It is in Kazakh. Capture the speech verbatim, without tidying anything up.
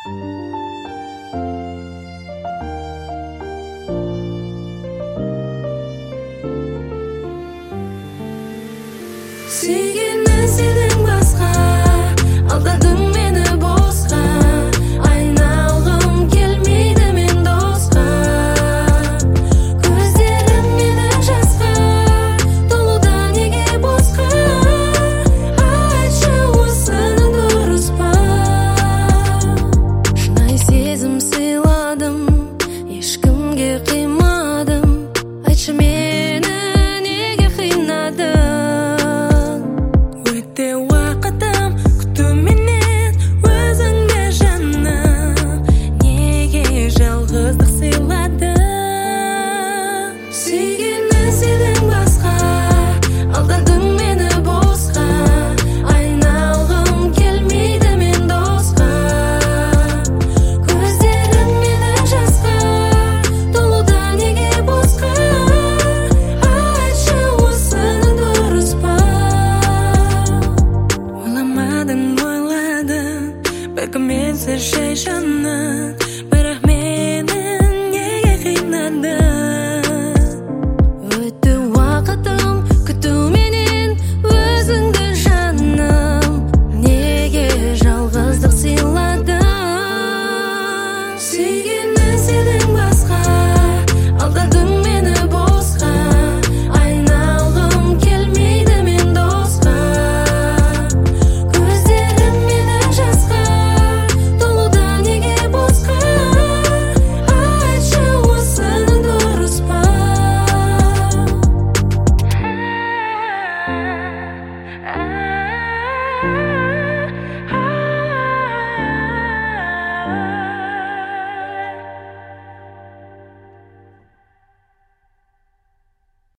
Сүйгеннен сенің басқа, алдадың мені босқа. Айналғым келмейді мен досқа. Көздерің менің жасқа, толуда неге босқа? Айтшы, осының дұрыс па? Шынайы сезім сыйладым, ешкімге қимадым. Айтшы, мені неге қинадың? Өтте уақытым күтуменен өзіңді жаным, неге жалғыздық сыйладың? Сүйгеннен сенің басқа, алдадың мені босқа. Айналғым келмейді мен досқа. Көздерің менің жасқа, толуда неге босқа? Айтшы, осының дұрыс па? Ойламадың, ойладың, бәлкім менсіз жай жаның.